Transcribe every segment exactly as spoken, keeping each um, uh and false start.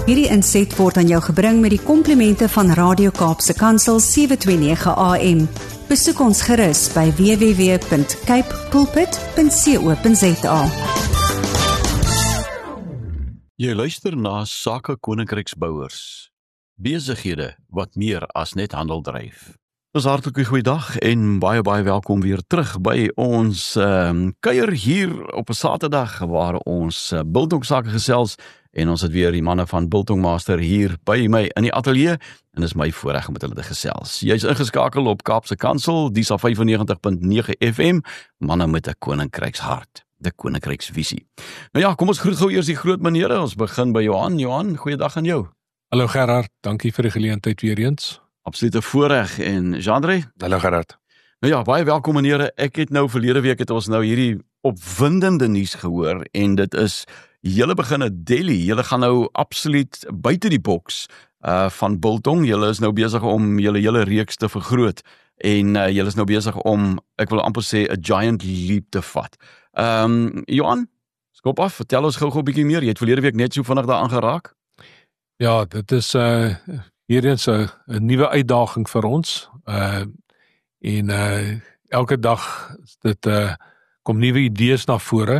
Hierdie inset word aan jou gebring met die komplimente van Radio Kaapse Kansel sewe twee nege A M. Besoek ons gerus by w w w punt cape pulpit punt co punt za. Jy luister na Sake Koninkryksbouers, besighede wat meer as net handel dryf. Dis hartlike goeiedag en baie baie welkom weer terug by ons um, kuier hier op 'n Saterdag waar ons uh, biltong sake gesels en ons het weer die manne van Biltong Master hier by my in die ateljee en dis my voorreg om met hulle te gesels. Jy's ingeskakel op Kaapse Kansel, dis al vyfennegentig punt nege F M, manne met 'n koninkrykshart, 'n koninkryksvisie. Nou ja, kom ons groet gou eers die groot menere. Ons begin by Johan. Johan, goeiedag aan jou. Hallo Gerard, dankie vir die geleentheid weer eens. Absolute voorreg. En Jean-André? Hallo Gerard. Nou ja, baie welkom menere. Ek het nou verlede week het ons nou hierdie opwindende nuus gehoor en dit is julle begin 'n Delhi. Julle gaan nou absoluut buite die boks uh, van biltong. Julle is nou besig om julle hele reeks te vergroot en uh, julle is nou besig om, ek wil amper sê, 'n giant leap te vat. Ehm um, Johan, skop af, vertel ons gou-gou 'n bietjie meer. Jy het verlede week net so vinnig daaraan geraak. Ja, dit is uh, hiereens 'n nuwe uitdaging vir ons. Uh, en uh, elke dag dit uh, kom nuwe idees na vore.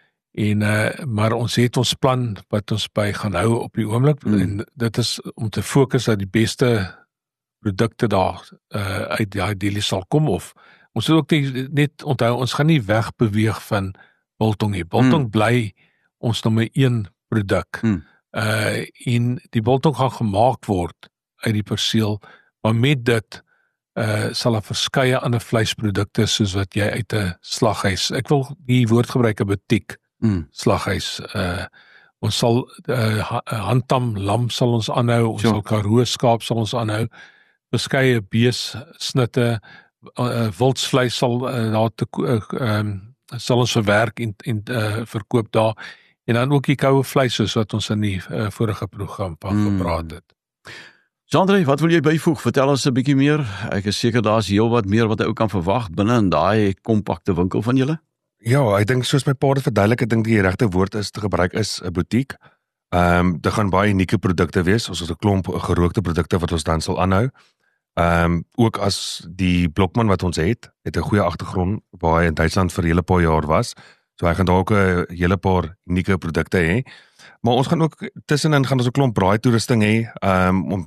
En uh, maar ons het ons plan wat ons by gaan hou op die oomblik mm. en dit is om te fokus dat die beste produkte daar uh, uit die Delhi sal kom. Of ons moet ook nie, net onthou, ons gaan nie wegbeweeg van biltong nie. Biltong mm. bly ons nommer een produk. Mm. Uh, en die biltong gaan gemaak word uit die perseel, maar met dit uh, sal 'n verskeie ander vleisprodukte soos wat jy uit 'n slaghuis, ek wil die woord gebruik, 'n butiek mm. slaghuis. Uh, ons sal uh, handtam lam sal ons aanhou, ons sure. sal karoo skaap sal ons aanhou, verskeie beessnitte, uh, wildsvleis sal uh, daar te uh, um, sal ons verwerk en, en uh, verkoop daar. En dan ook die koue vleis soos wat ons in die uh, vorige program van mm. gepraat het. Jean-André, wat wil jy byvoeg? Vertel ons 'n bietjie meer. Ek is seker daar's heel wat meer wat jy ook kan verwag binne in daai kompakte winkel van julle. Ja, ek dink soos my pa dit verduidelik, ek dink die regte woord is te gebruik is 'n butiek. Ehm um, dit gaan baie unieke produkte wees. Ons het 'n klomp gerookte produkte wat ons dan sal aanhou. Ehm um, ook as die blokman wat ons het, het 'n goeie agtergrond waar hy in Duitsland vir 'n hele paar jaar was. So hy gaan daar ook 'n hele paar unieke produkte hê. Maar ons gaan ook tussenin gaan ons 'n klomp braai toerusting hê, um, om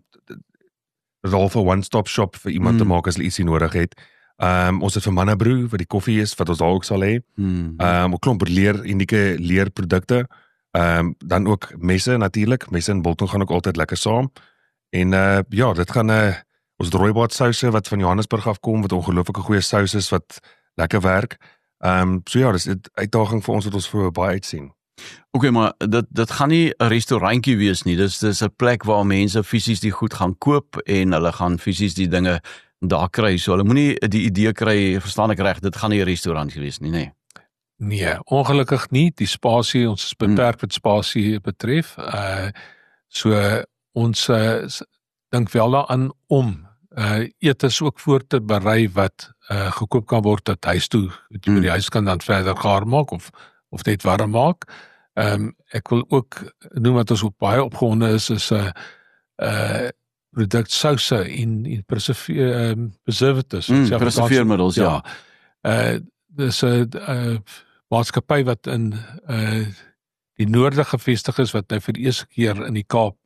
rol vir one-stop shop vir iemand mm. te maak as hulle ietsie nodig het. Um, ons het vir Mannabrew, wat die koffie is, wat ons daar ook sal hê. Mm. Um, 'n klomp leer, unieke leerprodukte. Um, dan ook messe natuurlik. Messe en biltong gaan ook altyd lekker saam. En uh, ja, dit gaan uh, ons rooibaard souse wat van Johannesburg afkom, wat ongelooflike goeie sous is wat lekker werk. Ehm um, so ja, dis 'n uitdaging vir ons wat ons voor baie uitsien. Oké, okay, maar dit dit gaan nie 'n restaurantjie wees nie. Dis dis 'n plek waar mense fisies die goed gaan koop en hulle gaan fisies die dinge daar kry. So hulle moenie die idee kry, verstaan ek reg, dit gaan nie 'n restaurant wees nie, nê? Nee. Nee, ongelukkig nie. Die spasie, ons is beperk wat spasie betref. Uh so ons uh, dink wel daaraan om uh etes ook voor te berei wat uh gekoop kan word tot huis toe, wat jy by die huis kan dan verder gaar maak of of net warm maak. Ehm um, ek wil ook noem wat ons ook baie opgewonde is is 'n uh, uh produk souse en en preserveer um, preservatives, mm, preserveermiddels, ja. ja. Uh dis 'n uh, maatskappy wat in uh die noorde gevestig is, wat nou vir die eerste keer in die Kaap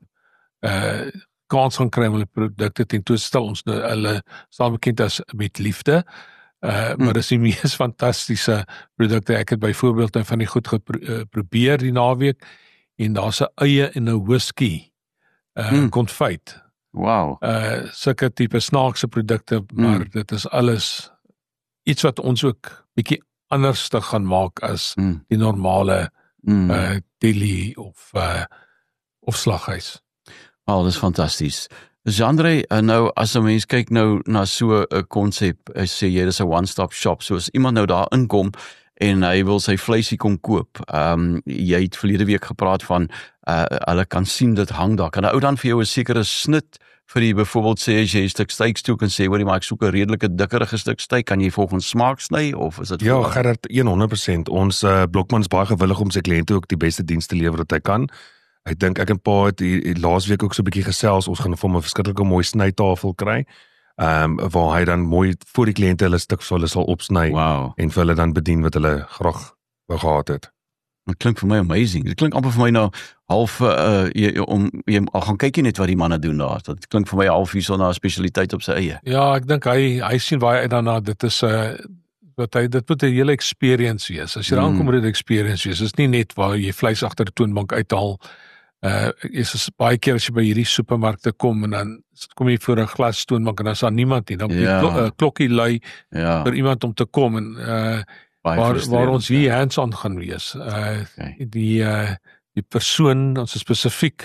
uh kans gaan kry om hulle produkte tentoonstel. Ons nou, hulle staan bekend as Met Liefde, uh, hmm. maar dis die mees fantastiese produkte. Ek het byvoorbeeld nou van die goed geprobeer die naweek, en daar's 'n eie en 'n whisky uh, hmm. konfyt. Wow. Uh, sulke tipe snaakse produkte, maar hmm. dit is alles iets wat ons ook bietjie anders te gaan maak as hmm. die normale hmm. uh, Delhi of, uh, of slaghuis. Oh, dis fantasties. Jean-André, nou as 'n mens kyk nou na so 'n konsep, sê jy dis 'n one-stop shop, so as iemand nou daar inkom en hy wil sy vleisie kom koop, um, jy het verlede week gepraat van, uh, hulle kan sien dit hang daar, kan 'n ou dan vir jou 'n sekere snit vir die, byvoorbeeld sê as jy 'n stuk steak toe en sê, hoorie, maar ek soek 'n redelike dikkerige stuk steak, kan jy volgens smaak sny, of is dit? Ja, Gerard, honderd persent. Ons uh, blokman is baie gewillig om sy kliënte ook die beste diens te lewer wat hy kan. Ek dink ek en pa het die, die laasweek ook so 'n bietjie gesels, ons gaan vir hom 'n verskriklike mooi snytafel kry, um, waar hy dan mooi voor die kliënte hulle stuk vir hulle sal opsny, Wow. en vir hulle dan bedien wat hulle graag wou gehad het. Dit klink vir my amazing. Dit klink amper vir my nou half uh, jy, om jy al gaan kyk jy net wat die manne doen daar. Dit klink vir my half hierso na 'n spesialiteit op sy eie. Ja, ek dink hy hy sien baie uit daarna. Dit is 'n uh, wat hy dit moet 'n hele experience wees. As jy daar Mm. aankom moet dit 'n experience wees. Dit is nie net waar jy vleis agter 'n toonbank uithaal. Uh is is baie keer as jy by hierdie supermarkte kom en dan kom jy voor 'n glas toonbank en dan is daar niemand nie. Dan moet Ja. die klo, uh, klokkie lui Ja. vir iemand om te kom en uh Baie waar frustrerend, waar ons ja. hier hands-on gaan wees. Uh Okay. die uh die persoon, ons het spesifiek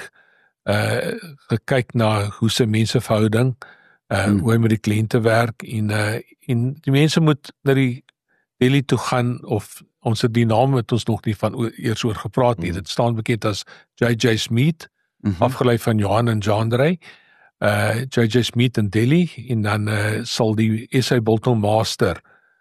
uh gekyk na hoe se menseverhouding, uh Hmm. hoe hy met die kliënte werk en uh en die mense moet na die deli toe gaan of ons het die naam het ons nog nie van o, eers oor gepraat nie. Hmm. Dit staan bekend as J J's Meat, Mhm. afgelei van Johan en Jandre. Uh J J's Meat in Delhi en dan uh sal die S A Biltong Master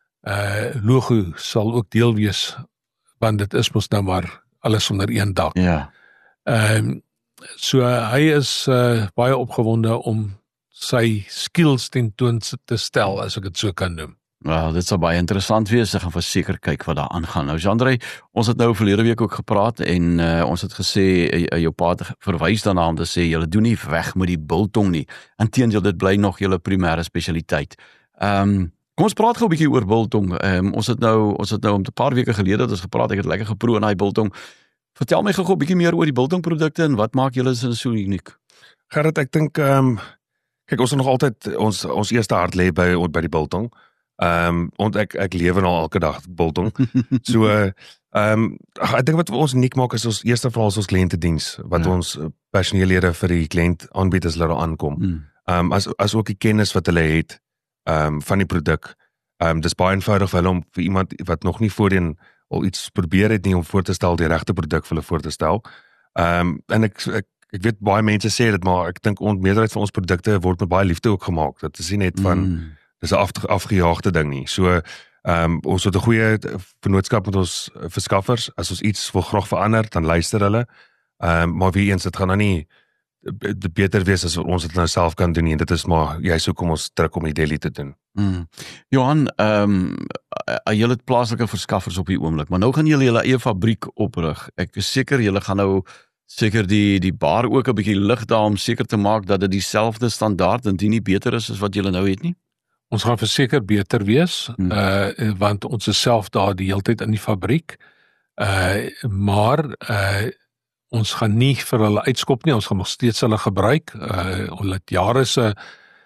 uh logo sal ook deel wees, want dit is mos nou maar alles onder een dak. Ja. Ehm um, so uh, hy is uh, baie opgewonde om sy skills tentoon te stel, as ek dit so kan noem. Wel, dit sal baie interessant wees. Ek gaan verseker kyk wat daar aangaan. Nou Jandre, ons het nou verlede week ook gepraat en uh, ons het gesê uh, jou pa het verwys daarna om te sê julle doen nie weg met die biltong nie. Inteendeel, dit bly nog julle primêre spesialiteit. Ehm um, kom ons praat gou 'n bietjie oor biltong. Ehm um, ons het nou ons het nou 'n paar weke gelede het ons gepraat, ek het lekker geproe aan daai biltong. Vertel my gou 'n bietjie meer oor die biltongprodukte en wat maak julle so uniek? Gerrit, ek dink ehm um, kyk ons het nog altyd ons ons eerste hart lê by by die biltong. Ehm um, want ek ek lewe nou elke dag biltong. So ehm um, ek dink wat ons uniek maak is ons eerste veral ons kliëntediens wat Ja. ons personeellede vir die kliënt aanbied as hulle daar aankom. Hmm. Ehm um, as as ook die kennis wat hulle het ehm um, van die produk. Ehm um, dis baie eenvoudig vir hulle om vir iemand wat nog nie voorheen al iets probeer het nie om voor te stel die regte produk vir hulle voor te stel. Ehm um, en ek ek ek weet baie mense sê dit, maar ek dink ons meerderheid van ons produkte word met baie liefde ook gemaak. Dit is nie net van Mm. dis 'n af, afgejaagde ding nie. So ehm um, ons het 'n goeie vennootskap met ons verskaffers. As ons iets wil graag verander, dan luister hulle. Ehm um, maar wie eens dit gaan nou nie dit beter wees as ons dit nou self kan doen nie. Dit is maar jy sou kom ons druk om die deli te doen. Mm. Johan, ehm um, julle het plaaslike verskaffers op die oomblik, maar nou gaan julle julle eie fabriek oprig. Ek is seker julle gaan nou seker die die bar ook 'n bietjie lig daar om seker te maak dat dit dieselfde standaard en dit nie beter is as wat julle nou het nie. Ons gaan verseker beter wees, Hmm. uh want ons is self daar die hele tyd in die fabriek. Uh maar uh ons gaan nie vir hulle uitskop nie, ons gaan nog steeds hulle gebruik. Uh hulle het jare se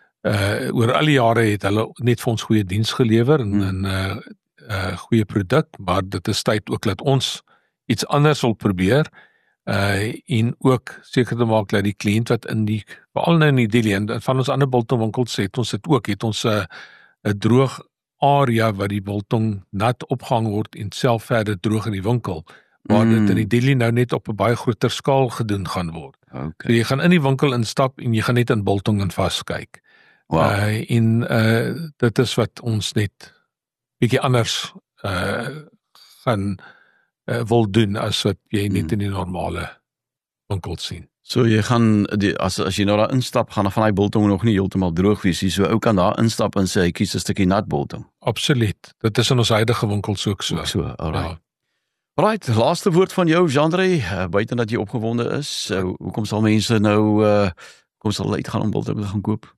uh oor al die jare het hulle net vir ons goeie diens gelewer en Hmm. en uh, uh goeie produk, maar dit is tyd ook dat ons iets anders wil probeer. Uh en ook seker te maak dat die kliënt wat in die veral nou in die Delhi en van ons ander biltongwinkels het ons dit ook het ons 'n 'n droog area waar die biltong nat opgehang word en self verder droog in die winkel, waar Mm. dit in die Delhi nou net op 'n baie groter skaal gedoen gaan word. So Okay. jy gaan in die winkel instap en jy gaan net in biltong en vaskyk. Wow. Uh en uh dit is wat ons net bietjie anders uh gaan uh, wil doen as wat jy net Hmm. in die normale winkel sien. So jy gaan die, as as jy nou daar instap, gaan van daai biltong nog nie heeltemal droog wees nie. So ou kan daar instap en sê hy kies 'n stukkie nat biltong. Absoluut. Dit is in ons huidige winkels ook so. Ook so, alright. Ja. Right, laaste woord van jou, Jandre, uh, buiten dat jy opgewonde is. Uh, hoekom sal mense nou uh kom sal uitgaan om biltong te gaan koop?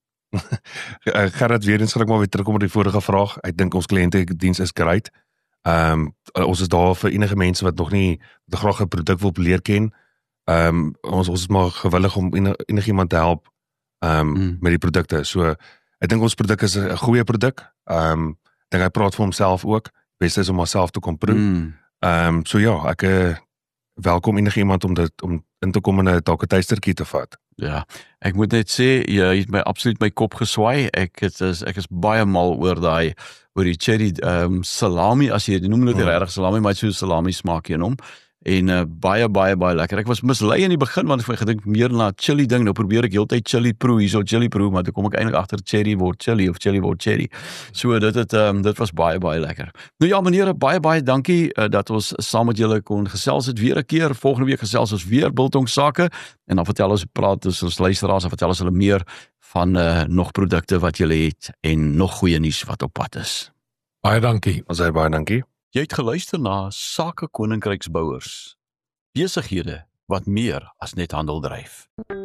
Gerrit, weer eens gaan ek maar weer terugkom op die vorige vraag. Ek dink ons kliëntediens is great. Ehm um, ons is daar vir enige mense wat nog nie wat graag 'n produk wil leer ken. Ehm um, ons ons is maar gewillig om enig, enigiemand te help ehm um, Mm. met die produkte. So ek dink ons produk is 'n goeie produk. Ehm um, ek dink hy praat vir homself ook. Beste is om homself te kom proe. Mm. Ehm um, so ja, ek uh, welkom enigiemand om dit om in te kom en 'n dalk 'n tuistertjie te vat. Ja, ek moet net sê jy het my absoluut my kop geswaai. Ek het is ek is baie mal oor daai oor die cherry ehm um, salami, as jy dit noem, dit Mm. regtig salami, maar so salami smaak hier in hom. En uh, baie, baie, baie lekker. Ek was mislei in die begin, want ek het gedink meer na chili ding, nou probeer ek heeltyd chili proe, hierso chili proe, maar toe kom ek eintlik agter cherry word chili, of chili word cherry. So dit het, um, dit was baie, baie lekker. Nou ja, meneere, baie, baie dankie, uh, dat ons saam met julle kon gesels het weer 'n keer. Volgende week gesels ons weer biltong sake, en dan vertel ons, praat ons, ons luisteraars, en vertel ons hulle meer van uh, nog produkte wat julle het, en nog goeie nuus wat op pad is. Baie dankie. Ons sê baie dankie. Jy het geluister na Sake Koninkryksbouers. Besighede wat meer as net handel dryf.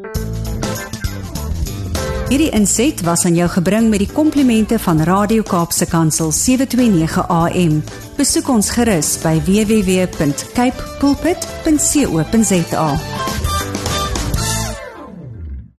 Hierdie inset was aan jou gebring met die komplimente van Radio Kaapse Kansel sewe twee nege A M. Besoek ons gerus by w w w punt cape pulpit punt co punt za.